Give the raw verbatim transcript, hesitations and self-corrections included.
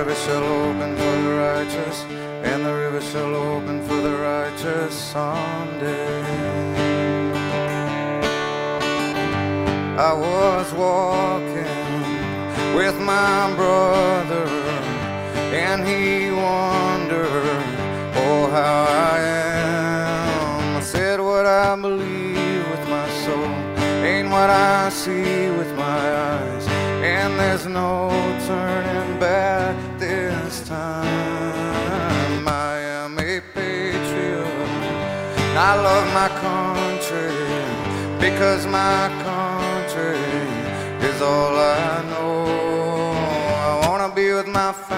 river shall open for the righteous, and the river shall open for the righteous someday. I was walking with my brother, and he wondered, oh, how I am. I said what I believe with my soul ain't what I see with my eyes, and there's no turning back this time. I am a patriot, I love my country, because my country is all I know. I wanna be with my family.